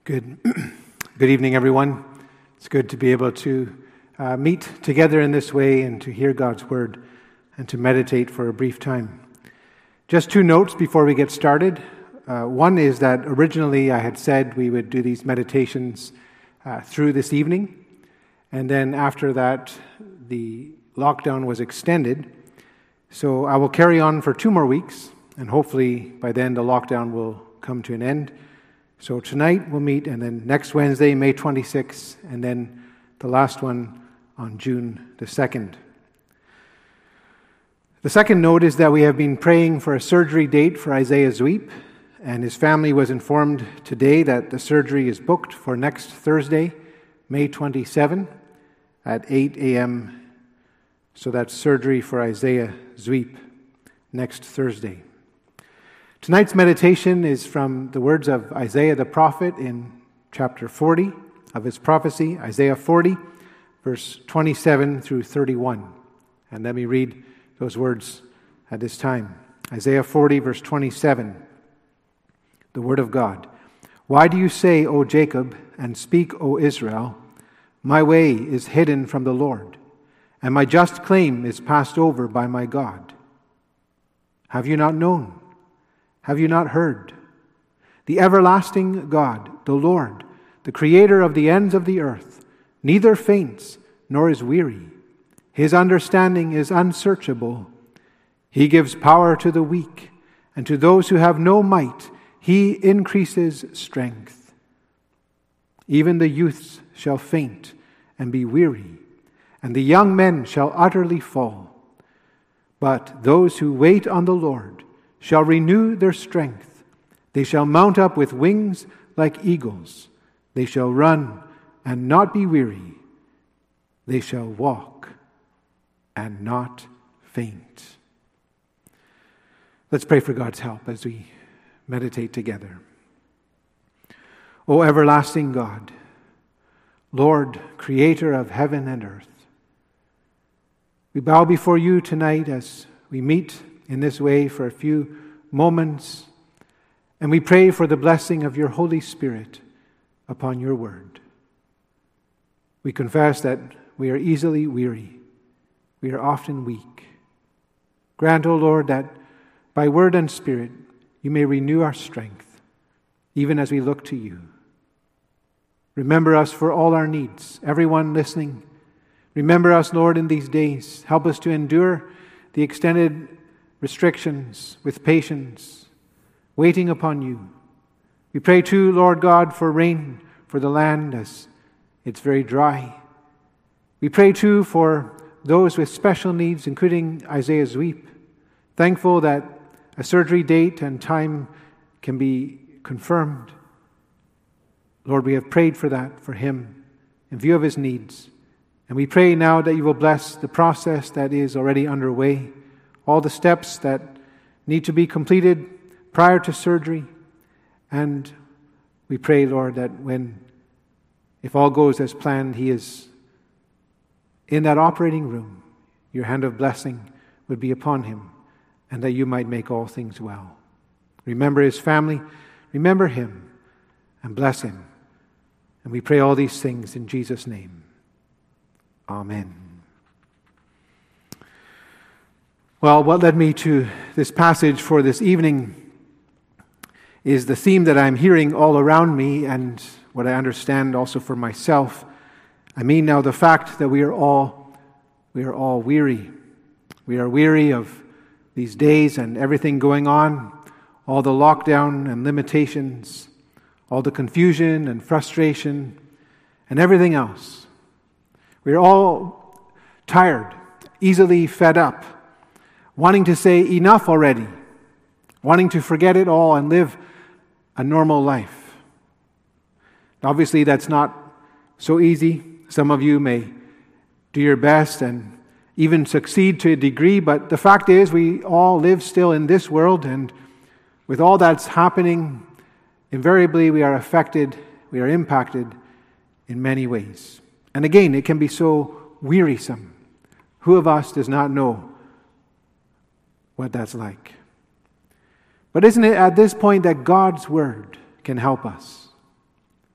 Good evening, everyone. It's good to be able to meet together in this way and to hear God's Word and to meditate for a brief time. Just two notes before we get started. One is that originally I had said we would do these meditations through this evening, and then after that the lockdown was extended. So I will carry on for 2 more weeks, and hopefully by then the lockdown will come to an end. So tonight we'll meet, and then next Wednesday, May 26th, and then the last one on June the 2nd. The second note is that we have been praying for a surgery date for Isaiah Zweep, and his family was informed today that the surgery is booked for next Thursday, May 27, at 8 a.m. So that's surgery for Isaiah Zweep next Thursday. Tonight's meditation is from the words of Isaiah the prophet in chapter 40 of his prophecy, Isaiah 40, verse 27 through 31. And let me read those words at this time. Isaiah 40, verse 27, the word of God. Why do you say, O Jacob, and speak, O Israel, my way is hidden from the Lord, and my just claim is passed over by my God? Have you not known? Have you not heard? The everlasting God, the Lord, the creator of the ends of the earth, neither faints nor is weary. His understanding is unsearchable. He gives power to the weak, and to those who have no might, he increases strength. Even the youths shall faint and be weary, and the young men shall utterly fall. But those who wait on the Lord shall renew their strength. They shall mount up with wings like eagles. They shall run and not be weary. They shall walk and not faint. Let's pray for God's help as we meditate together. O everlasting God, Lord, creator of heaven and earth, we bow before you tonight as we meet in this way for a few moments, and we pray for the blessing of your Holy Spirit upon your word. We confess that we are easily weary. We are often weak. Grant, O Lord, that by word and spirit you may renew our strength, even as we look to you. Remember us for all our needs. Everyone listening, remember us, Lord, in these days. Help us to endure the extended restrictions with patience, waiting upon you. We pray too, Lord God, for rain for the land as it's very dry. We pray too for those with special needs, including Isaiah Zweep. Thankful that a surgery date and time can be confirmed. Lord, we have prayed for that for him in view of his needs. And we pray now that you will bless the process that is already underway, all the steps that need to be completed prior to surgery. And we pray, Lord, that if all goes as planned, he is in that operating room, your hand of blessing would be upon him, and that you might make all things well. Remember his family, remember him, and bless him. And we pray all these things in Jesus' name. Amen. Well, what led me to this passage for this evening is the theme that I'm hearing all around me, and what I understand also for myself. I mean now the fact that we are all weary. We are weary of these days and everything going on, all the lockdown and limitations, all the confusion and frustration, and everything else. We are all tired, easily fed up, wanting to say enough already, wanting to forget it all and live a normal life. Obviously, that's not so easy. Some of you may do your best and even succeed to a degree, but the fact is we all live still in this world, and with all that's happening, invariably we are affected, we are impacted in many ways. And again, it can be so wearisome. Who of us does not know what that's like? But isn't it at this point that God's Word can help us?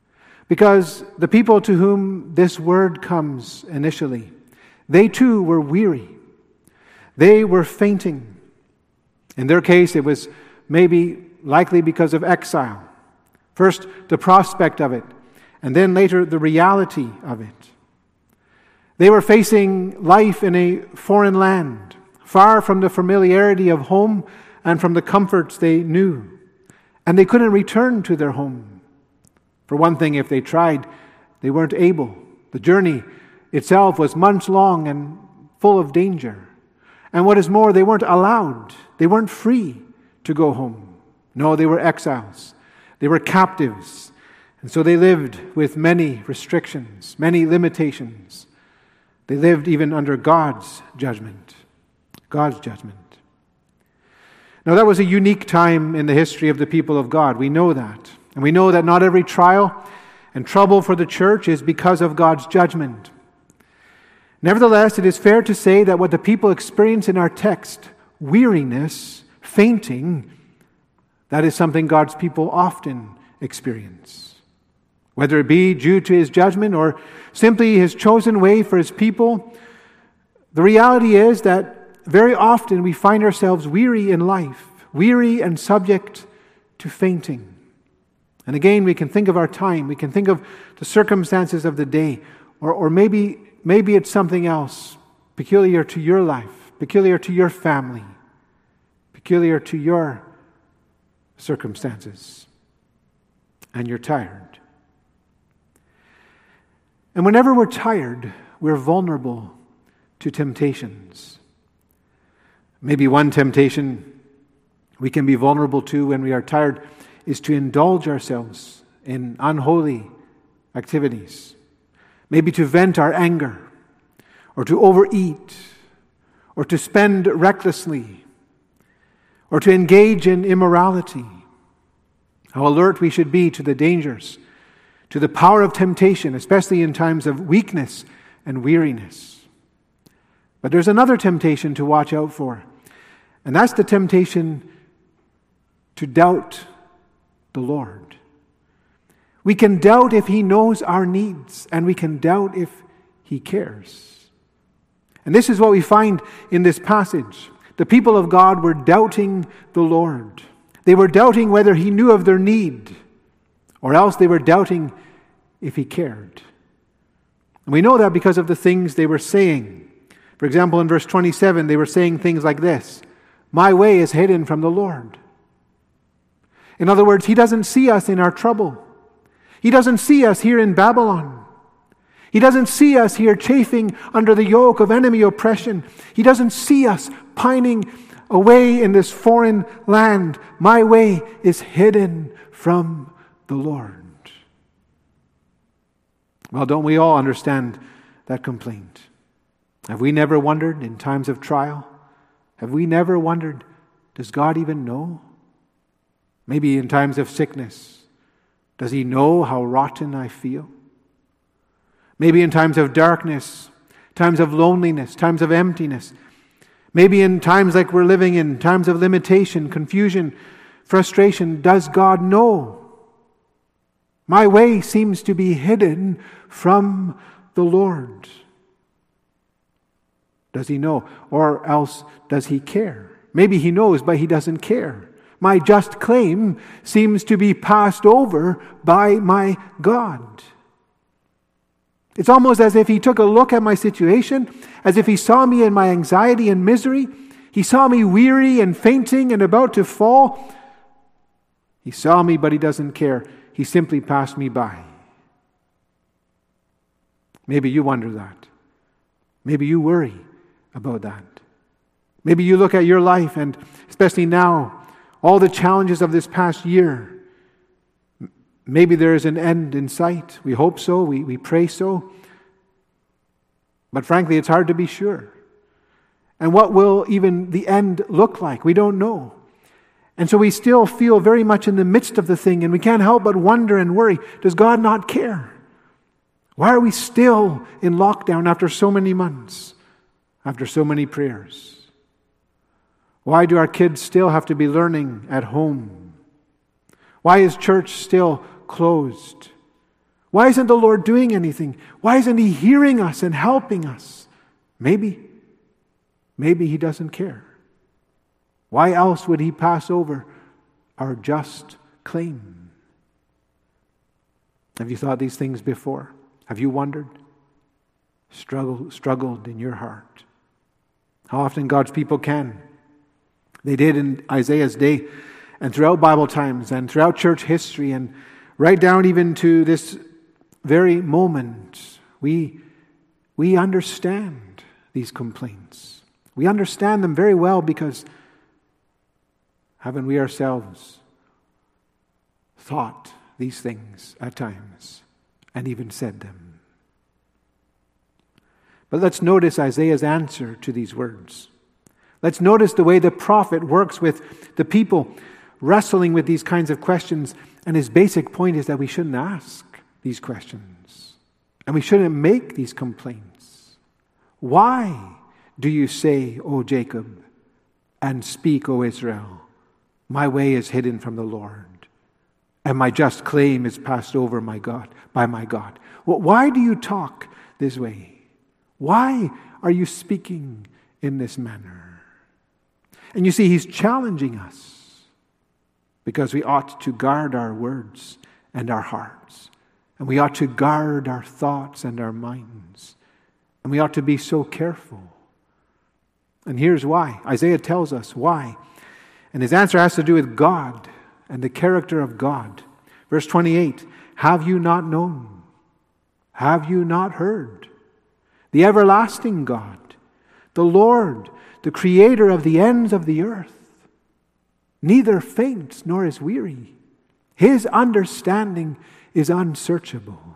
Because the people to whom this word comes initially, they too were weary. They were fainting. In their case, it was likely because of exile. First, the prospect of it, and then later, the reality of it. They were facing life in a foreign land, far from the familiarity of home and from the comforts they knew. And they couldn't return to their home. For one thing, if they tried, they weren't able. The journey itself was months long and full of danger. And what is more, they weren't allowed. They weren't free to go home. No, they were exiles. They were captives. And so they lived with many restrictions, many limitations. They lived even under God's judgment. God's judgment. Now, that was a unique time in the history of the people of God. We know that. And we know that not every trial and trouble for the church is because of God's judgment. Nevertheless, it is fair to say that what the people experience in our text, weariness, fainting, that is something God's people often experience. Whether it be due to His judgment or simply His chosen way for His people, the reality is that very often we find ourselves weary in life, weary and subject to fainting. And again, we can think of our time, we can think of the circumstances of the day, or maybe it's something else peculiar to your life, peculiar to your family, peculiar to your circumstances, and you're tired. And whenever we're tired, we're vulnerable to temptations. Maybe one temptation we can be vulnerable to when we are tired is to indulge ourselves in unholy activities. Maybe to vent our anger, or to overeat, or to spend recklessly, or to engage in immorality. How alert we should be to the dangers, to the power of temptation, especially in times of weakness and weariness. But there's another temptation to watch out for, and that's the temptation to doubt the Lord. We can doubt if He knows our needs, and we can doubt if He cares. And this is what we find in this passage. The people of God were doubting the Lord. They were doubting whether He knew of their need, or else they were doubting if He cared. And we know that because of the things they were saying. For example, in verse 27, they were saying things like this: "My way is hidden from the Lord." In other words, He doesn't see us in our trouble. He doesn't see us here in Babylon. He doesn't see us here chafing under the yoke of enemy oppression. He doesn't see us pining away in this foreign land. My way is hidden from the Lord. Well, don't we all understand that complaint? Have we never wondered in times of trial? Have we never wondered, does God even know? Maybe in times of sickness, does He know how rotten I feel? Maybe in times of darkness, times of loneliness, times of emptiness. Maybe in times like we're living in, times of limitation, confusion, frustration, does God know? My way seems to be hidden from the Lord. Does He know? Or else, does He care? Maybe He knows, but He doesn't care. My just claim seems to be passed over by my God. It's almost as if He took a look at my situation, as if He saw me in my anxiety and misery. He saw me weary and fainting and about to fall. He saw me, but He doesn't care. He simply passed me by. Maybe you wonder that. Maybe you worry about that. Maybe you look at your life, and especially now, all the challenges of this past year. Maybe there is an end in sight. We hope so. We pray so. But frankly, it's hard to be sure. And what will even the end look like? We don't know. And so we still feel very much in the midst of the thing, and we can't help but wonder and worry. Does God not care? Why are we still in lockdown after so many months, after so many prayers? Why do our kids still have to be learning at home? Why is church still closed? Why isn't the Lord doing anything? Why isn't He hearing us and helping us? Maybe He doesn't care. Why else would He pass over our just claim? Have you thought these things before? Have you wondered? Struggled in your heart? How often God's people can. They did in Isaiah's day and throughout Bible times and throughout church history and right down even to this very moment. We understand these complaints. We understand them very well because haven't we ourselves thought these things at times and even said them? But let's notice Isaiah's answer to these words. Let's notice the way the prophet works with the people wrestling with these kinds of questions. And his basic point is that we shouldn't ask these questions. And we shouldn't make these complaints. Why do you say, O Jacob, and speak, O Israel, my way is hidden from the Lord, and my just claim is passed over by my God? Well, why do you talk this way? Why are you speaking in this manner? And you see, he's challenging us because we ought to guard our words and our hearts. And we ought to guard our thoughts and our minds. And we ought to be so careful. And here's why. Isaiah tells us why. And his answer has to do with God and the character of God. Verse 28, have you not known? Have you not heard? The everlasting God, the Lord, the creator of the ends of the earth, neither faints nor is weary. His understanding is unsearchable.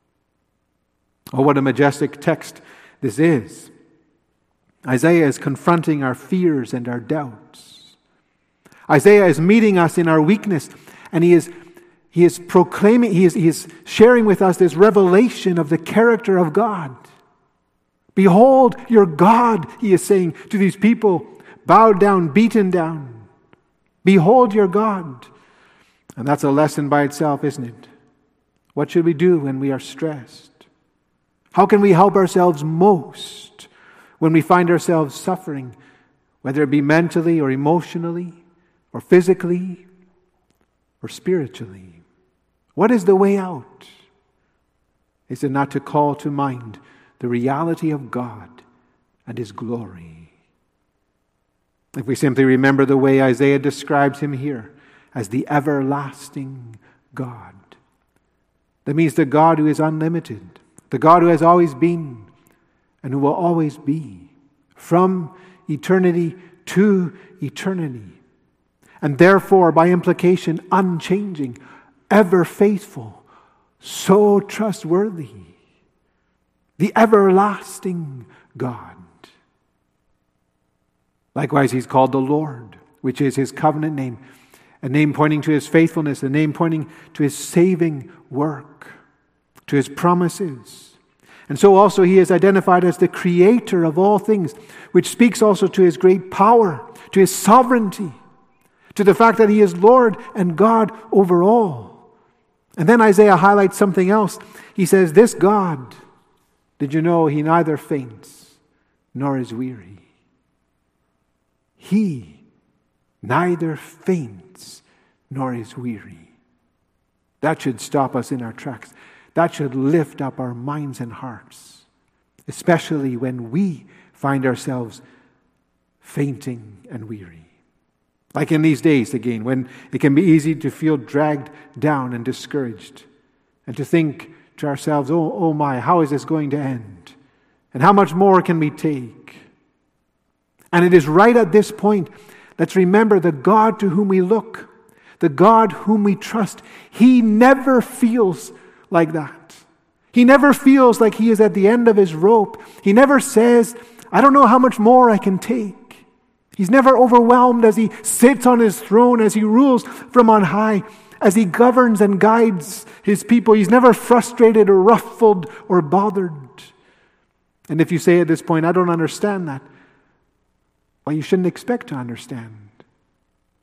Oh, what a majestic text this is. Isaiah is confronting our fears and our doubts. Isaiah is meeting us in our weakness, and he is proclaiming, he is sharing with us this revelation of the character of God. Behold your God, he is saying to these people, bowed down, beaten down. Behold your God. And that's a lesson by itself, isn't it? What should we do when we are stressed? How can we help ourselves most when we find ourselves suffering, whether it be mentally or emotionally or physically or spiritually? What is the way out? Is it not to call to mind the reality of God and His glory? If we simply remember the way Isaiah describes Him here as the everlasting God, that means the God who is unlimited, the God who has always been and who will always be, from eternity to eternity, and therefore, by implication, unchanging, ever faithful, so trustworthy, the everlasting God. Likewise, He's called the Lord, which is His covenant name, a name pointing to His faithfulness, a name pointing to His saving work, to His promises. And so also He is identified as the creator of all things, which speaks also to His great power, to His sovereignty, to the fact that He is Lord and God over all. And then Isaiah highlights something else. He says, this God, did you know He neither faints nor is weary? He neither faints nor is weary. That should stop us in our tracks. That should lift up our minds and hearts, especially when we find ourselves fainting and weary. Like in these days, again, when it can be easy to feel dragged down and discouraged, and to think to ourselves, oh my, how is this going to end? And how much more can we take? And it is right at this point, let's remember the God to whom we look, the God whom we trust. He never feels like that. He never feels like He is at the end of His rope. He never says, I don't know how much more I can take. He's never overwhelmed as He sits on His throne, as He rules from on high, as He governs and guides His people. He's never frustrated or ruffled or bothered. And if you say at this point, I don't understand that, well, you shouldn't expect to understand.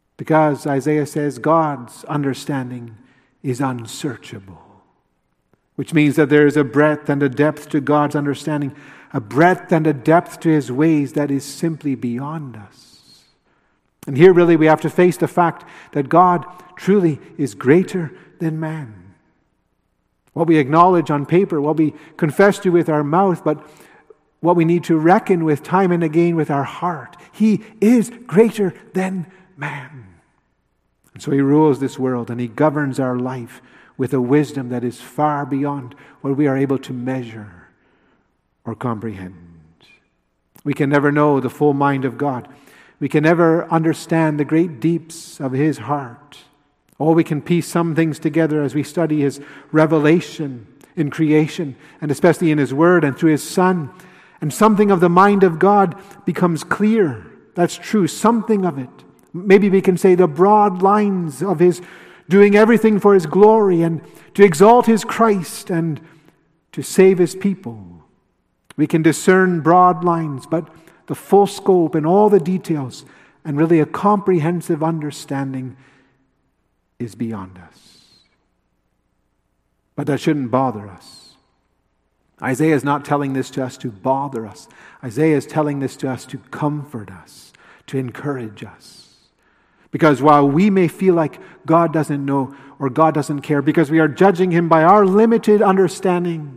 Because Isaiah says God's understanding is unsearchable. which means that there is a breadth and a depth to God's understanding, a breadth and a depth to his ways that is simply beyond us. And here really we have to face the fact that God truly is greater than man. What we acknowledge on paper, what we confess to with our mouth, but what we need to reckon with time and again with our heart. He is greater than man. And so he rules this world and he governs our life with a wisdom that is far beyond what we are able to measure or comprehend. We can never know the full mind of God. We can never understand the great deeps of his heart. Oh, we can piece some things together as we study his revelation in creation, and especially in his word and through his Son. And something of the mind of God becomes clear. That's true, something of it. Maybe we can say the broad lines of his doing everything for his glory and to exalt his Christ and to save his people. We can discern broad lines, but the full scope and all the details and really a comprehensive understanding is beyond us. But that shouldn't bother us. Isaiah is not telling this to us to bother us. Isaiah is telling this to us to comfort us, to encourage us. Because while we may feel like God doesn't know or God doesn't care because we are judging him by our limited understanding,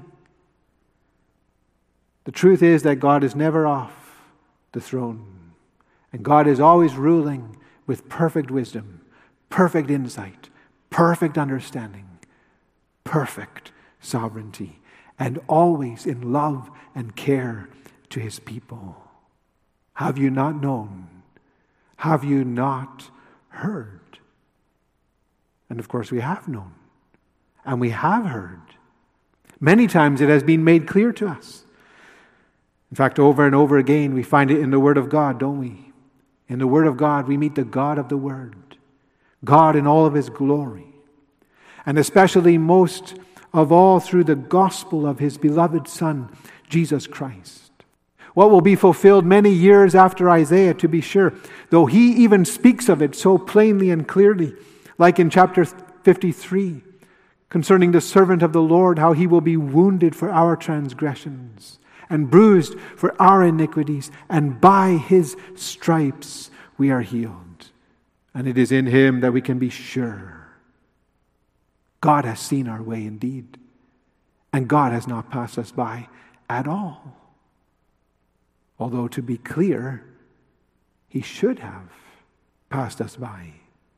the truth is that God is never off the throne. And God is always ruling with perfect wisdom, perfect insight, perfect understanding, perfect sovereignty, and always in love and care to his people. Have you not known? Have you not heard? And of course we have known. And we have heard. Many times it has been made clear to us. In fact, over and over again, we find it in the Word of God, don't we? In the Word of God, we meet the God of the Word. God in all of his glory. And especially most of all through the gospel of his beloved Son, Jesus Christ. What will be fulfilled many years after Isaiah, to be sure, though he even speaks of it so plainly and clearly, like in chapter 53, concerning the servant of the Lord, how he will be wounded for our transgressions and bruised for our iniquities, and by his stripes we are healed. And it is in him that we can be sure. God has seen our way indeed, and God has not passed us by at all. Although, to be clear, he should have passed us by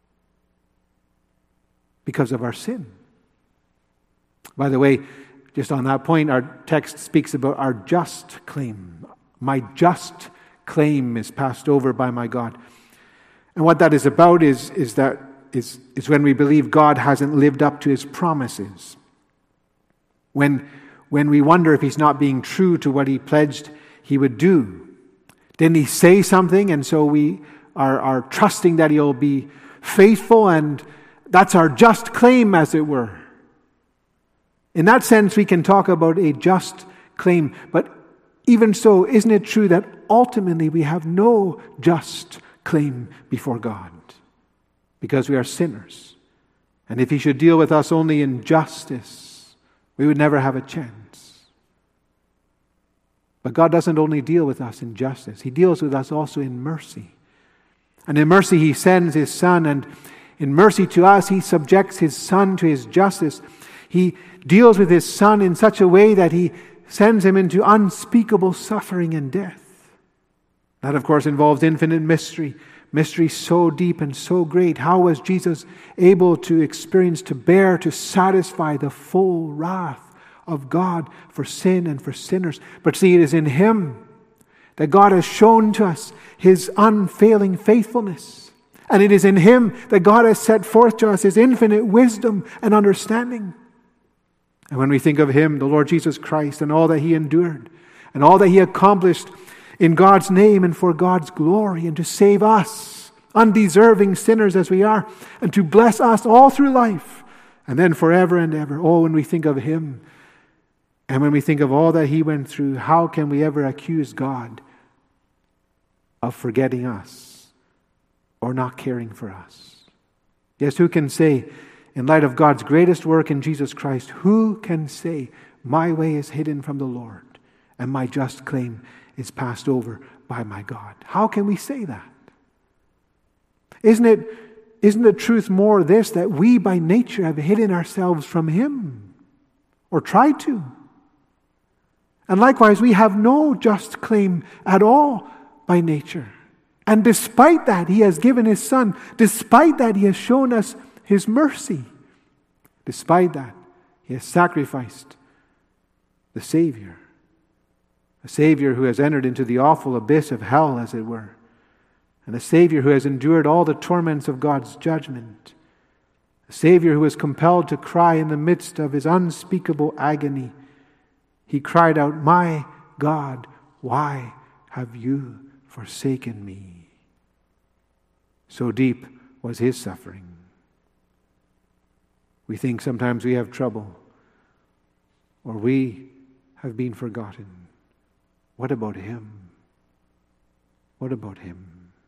because of our sin. By the way, just on that point, our text speaks about our just claim. My just claim is passed over by my God. And what that is about is when we believe God hasn't lived up to his promises. When we wonder if he's not being true to what he pledged he would do. Didn't he say something? And so we are trusting that he'll be faithful, and that's our just claim, as it were. In that sense, we can talk about a just claim. But even so, isn't it true that ultimately we have no just claim before God? Because we are sinners. And if he should deal with us only in justice, we would never have a chance. But God doesn't only deal with us in justice. He deals with us also in mercy. And in mercy, he sends his Son. And in mercy to us, he subjects his Son to his justice. He deals with his Son in such a way that he sends him into unspeakable suffering and death. That, of course, involves infinite mystery. Mystery so deep and so great. How was Jesus able to experience, to bear, to satisfy the full wrath of God for sin and for sinners? But see, it is in him that God has shown to us his unfailing faithfulness. And it is in him that God has set forth to us his infinite wisdom and understanding. And when we think of him, the Lord Jesus Christ, and all that he endured, and all that he accomplished in God's name and for God's glory, and to save us, undeserving sinners as we are, and to bless us all through life, and then forever and ever. Oh, when we think of him, and when we think of all that he went through, how can we ever accuse God of forgetting us or not caring for us? Yes, who can say in light of God's greatest work in Jesus Christ, who can say, my way is hidden from the Lord, and my just claim is passed over by my God? How can we say that? Isn't the truth more this, that we by nature have hidden ourselves from Him, or tried to? And likewise, we have no just claim at all by nature. And despite that, He has given His Son. Despite that, He has shown us His mercy. Despite that, He has sacrificed the Savior. A Savior who has entered into the awful abyss of hell, as it were. And a Savior who has endured all the torments of God's judgment. A Savior who was compelled to cry in the midst of His unspeakable agony. He cried out, my God, why have you forsaken me? So deep was His suffering. We think sometimes we have trouble, or we have been forgotten. What about Him? What about Him?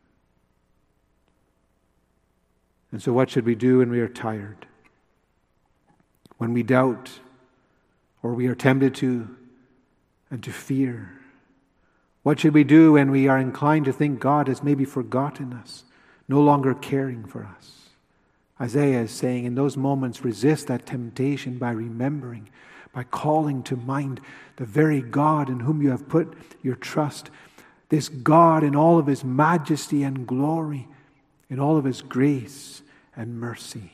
And so what should we do when we are tired? When we doubt, or we are tempted to, and to fear? What should we do when we are inclined to think God has maybe forgotten us, no longer caring for us? Isaiah is saying, in those moments, resist that temptation by remembering, by calling to mind the very God in whom you have put your trust. This God in all of His majesty and glory, in all of His grace and mercy.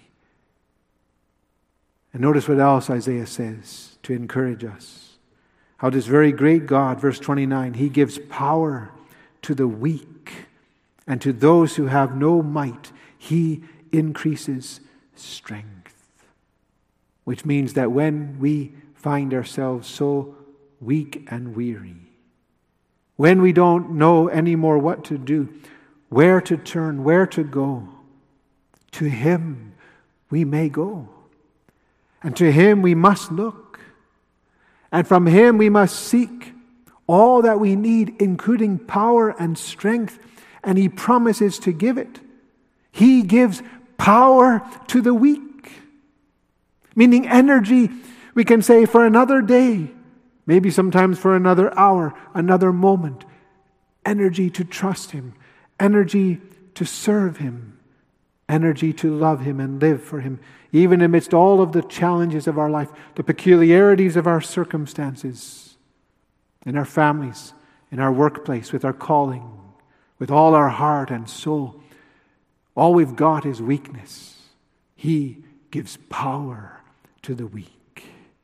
And notice what else Isaiah says to encourage us. How this very great God, verse 29, He gives power to the weak, and to those who have no might, He increases strength. Which means that when we find ourselves so weak and weary, when we don't know anymore what to do, where to turn, where to go, to Him we may go. And to Him we must look. And from Him we must seek all that we need, including power and strength. And He promises to give it. He gives power to the weak. Meaning energy, we can say, for another day. Maybe sometimes for another hour, another moment. Energy to trust Him. Energy to serve Him. Energy to love Him and live for Him. Even amidst all of the challenges of our life, the peculiarities of our circumstances, in our families, in our workplace, with our calling, with all our heart and soul. All we've got is weakness. He gives power to the weak.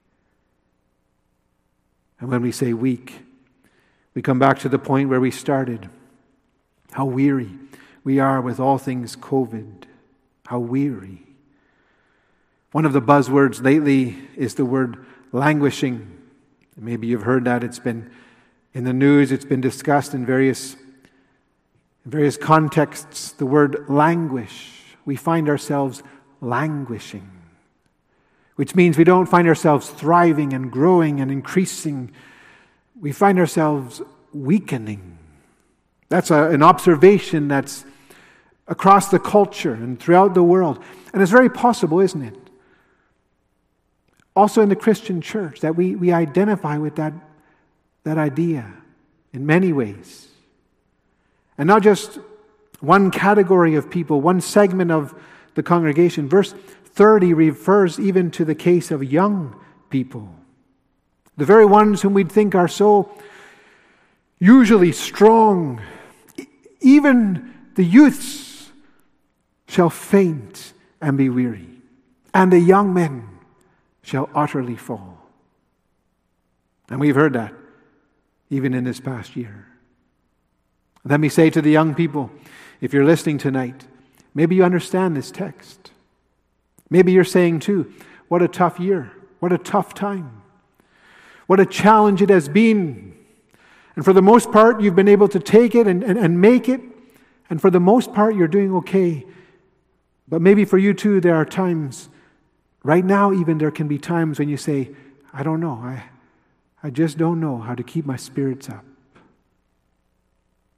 And when we say weak, we come back to the point where we started. How weary we are with all things COVID. How weary. One of the buzzwords lately is the word languishing. Maybe you've heard that. It's been in the news. It's been discussed in various contexts. The word languish. We find ourselves languishing, which means we don't find ourselves thriving and growing and increasing. We find ourselves weakening. That's an observation that's across the culture and throughout the world. And it's very possible, isn't it? Also in the Christian church, that we identify with that idea in many ways. And not just one category of people, one segment of the congregation. Verse 30 refers even to the case of young people. The very ones whom we'd think are so usually strong. Even the youths shall faint and be weary, and the young men shall utterly fall. And we've heard that even in this past year. Let me say to the young people, if you're listening tonight, maybe you understand this text. Maybe you're saying too, what a tough year, what a tough time, what a challenge it has been. And for the most part, you've been able to take it and make it. And for the most part, you're doing okay. But maybe for you too, there are times, right now even there can be times when you say, I don't know, I just don't know how to keep my spirits up.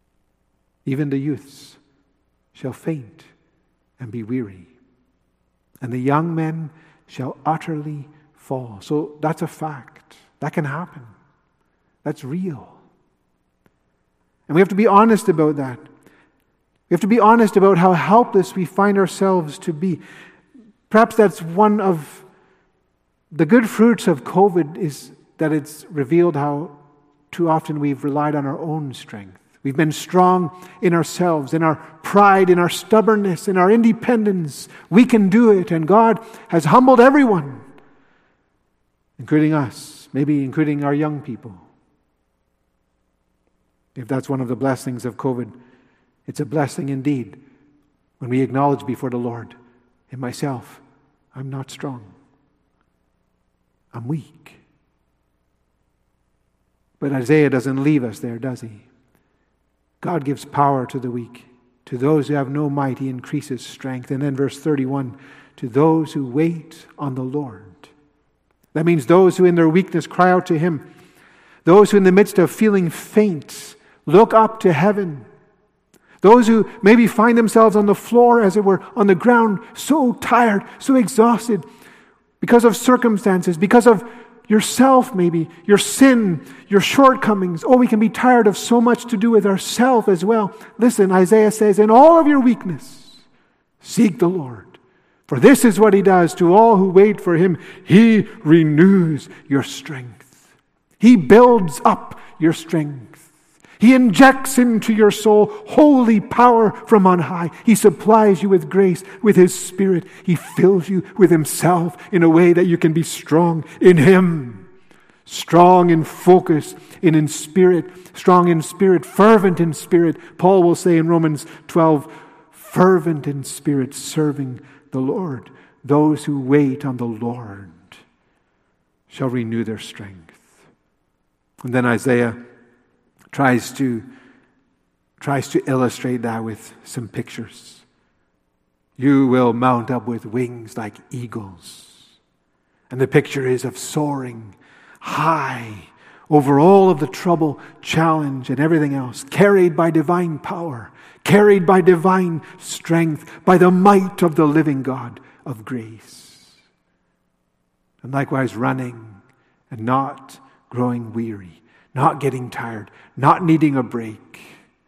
Even the youths shall faint and be weary. and the young men shall utterly fall. So that's a fact. That can happen. That's real. And we have to be honest about that. We have to be honest about how helpless we find ourselves to be. Perhaps that's one of the good fruits of COVID, is that it's revealed how too often we've relied on our own strength. We've been strong in ourselves, in our pride, in our stubbornness, in our independence. We can do it, and God has humbled everyone, including us, maybe including our young people. If that's one of the blessings of COVID, it's a blessing indeed when we acknowledge before the Lord, in myself, I'm not strong. I'm weak. But Isaiah doesn't leave us there, does he? God gives power to the weak. To those who have no might, he increases strength. And then verse 31, to those who wait on the Lord. That means those who in their weakness cry out to him. Those who in the midst of feeling faint look up to heaven. Those who maybe find themselves on the floor, as it were, on the ground, so tired, so exhausted because of circumstances, because of yourself maybe, your sin, your shortcomings. Oh, we can be tired of so much to do with ourselves as well. Listen, Isaiah says, in all of your weakness, seek the Lord. For this is what he does to all who wait for him. He renews your strength. He builds up your strength. He injects into your soul holy power from on high. He supplies you with grace, with his Spirit. He fills you with himself in a way that you can be strong in him. Strong in focus, in spirit, strong in spirit, fervent in spirit. Paul will say in Romans 12, fervent in spirit, serving the Lord. Those who wait on the Lord shall renew their strength. And then Isaiah tries to illustrate that with some pictures. You will mount up with wings like eagles. And the picture is of soaring high over all of the trouble, challenge, and everything else, carried by divine power, carried by divine strength, by the might of the living God of grace. And likewise running and not growing weary, not getting tired, not needing a break.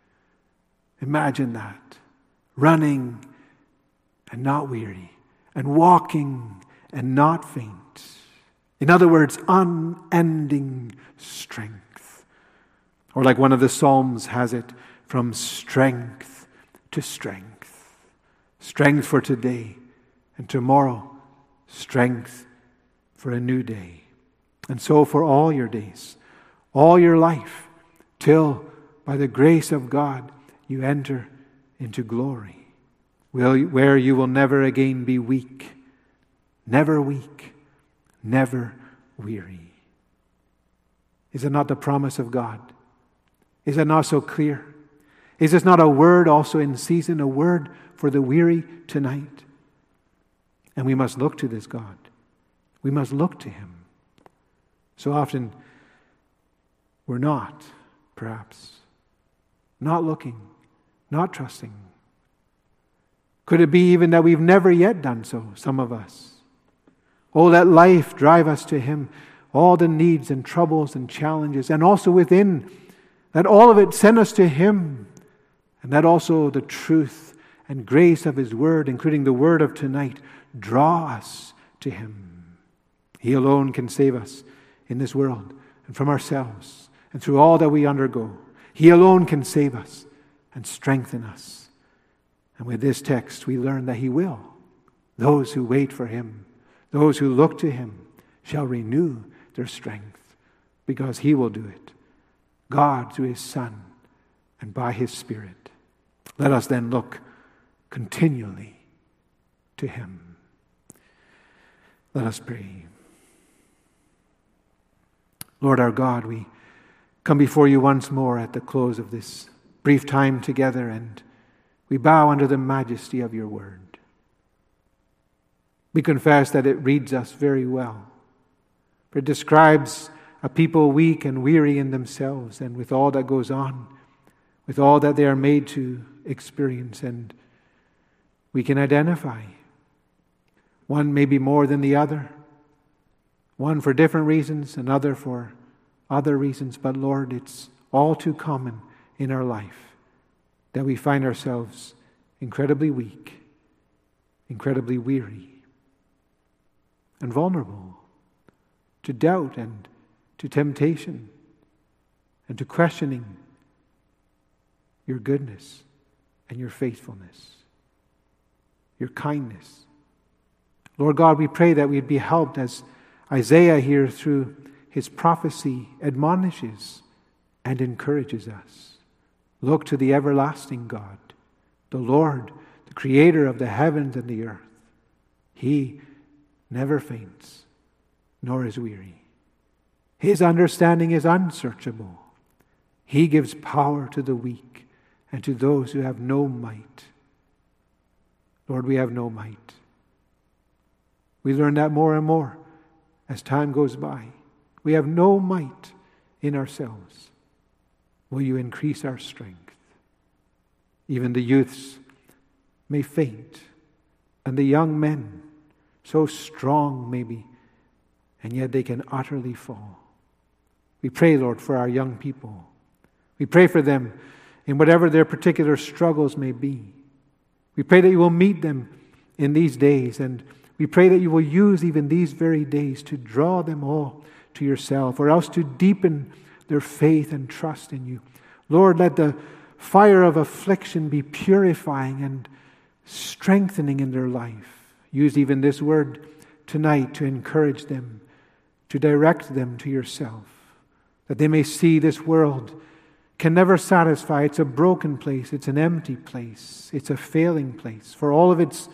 Imagine that. Running and not weary, and walking and not faint. In other words, unending strength. Or like one of the Psalms has it, from strength to strength. Strength for today, and tomorrow, strength for a new day. And so for all your days, all your life, till by the grace of God you enter into glory, where you will never again be weak, never weary. Is it not the promise of God? Is it not so clear? Is this not a word also in season, a word for the weary tonight? And we must look to this God. We must look to him. So often we're not, perhaps, not looking, not trusting. Could it be even that we've never yet done so, some of us? Oh, let life drive us to him, all the needs and troubles and challenges, and also within, let all of it send us to him, and let also the truth and grace of his word, including the word of tonight, draw us to him. He alone can save us in this world and from ourselves and through all that we undergo. He alone can save us and strengthen us. And with this text, we learn that he will. Those who wait for him, those who look to him, shall renew their strength, because he will do it. God through his Son and by his Spirit. Let us then look continually to him. Let us pray. Lord our God, we come before you once more at the close of this brief time together, and we bow under the majesty of your word. We confess that it reads us very well, for it describes a people weak and weary in themselves and with all that goes on, with all that they are made to experience, and we can identify. One may be more than the other. One for different reasons, another for other reasons. But Lord, it's all too common in our life that we find ourselves incredibly weak, incredibly weary, and vulnerable to doubt and to temptation and to questioning your goodness and your faithfulness, your kindness. Lord God, we pray that we'd be helped as Isaiah here through his prophecy admonishes and encourages us. Look to the everlasting God, the Lord, the creator of the heavens and the earth. He never faints, nor is weary. His understanding is unsearchable. He gives power to the weak and to those who have no might. Lord, we have no might. We learn that more and more as time goes by. We have no might in ourselves. Will you increase our strength? Even the youths may faint, and the young men, so strong maybe, and yet they can utterly fall. We pray, Lord, for our young people. We pray for them in whatever their particular struggles may be. We pray that you will meet them in these days, and we pray that you will use even these very days to draw them all to yourself, or else to deepen their faith and trust in you. Lord, let the fire of affliction be purifying and strengthening in their life. Use even this word tonight to encourage them, to direct them to yourself, that they may see this world can never satisfy. It's a broken place. It's an empty place. It's a failing place. For all of its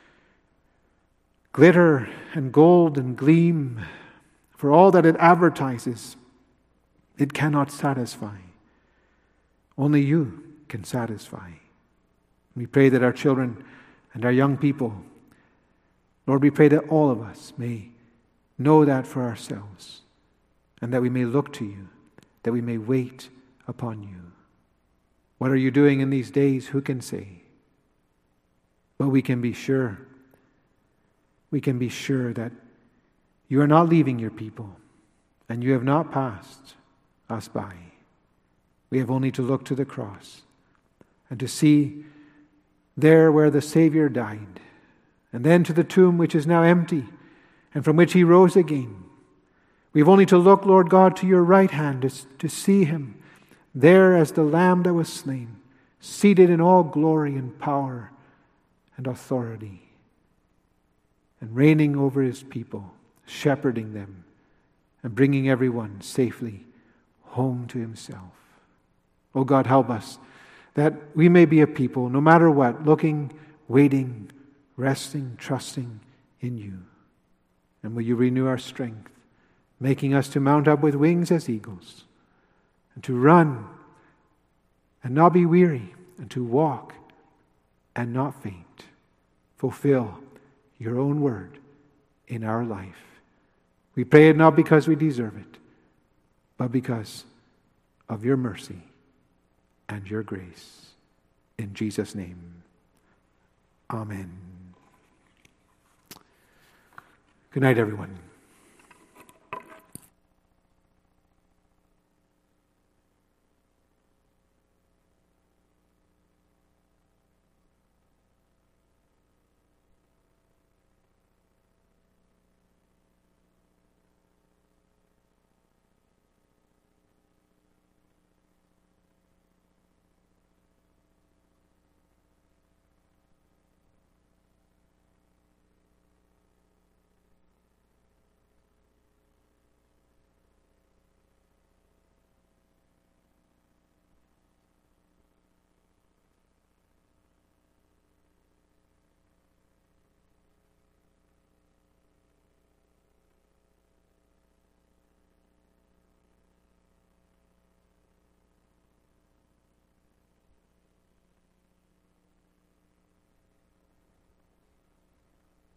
glitter and gold and gleam, for all that it advertises, it cannot satisfy. Only you can satisfy. We pray that our children and our young people, Lord, we pray that all of us may know that for ourselves, and that we may look to you, that we may wait upon you. What are you doing in these days? Who can say? But we can be sure. We can be sure that you are not leaving your people, and you have not passed us by. We have only to look to the cross and to see there where the Savior died, and then to the tomb which is now empty and from which he rose again. We have only to look, Lord God, to your right hand to see him there as the Lamb that was slain, seated in all glory and power and authority, and reigning over his people, shepherding them, and bringing everyone safely home to himself. Oh God, help us that we may be a people, no matter what, looking, waiting, resting, trusting in you. And will you renew our strength, making us to mount up with wings as eagles, and to run and not be weary, and to walk and not faint. Fulfill your own word in our life. We pray it not because we deserve it, but because of your mercy and your grace. In Jesus' name, amen. Good night, everyone.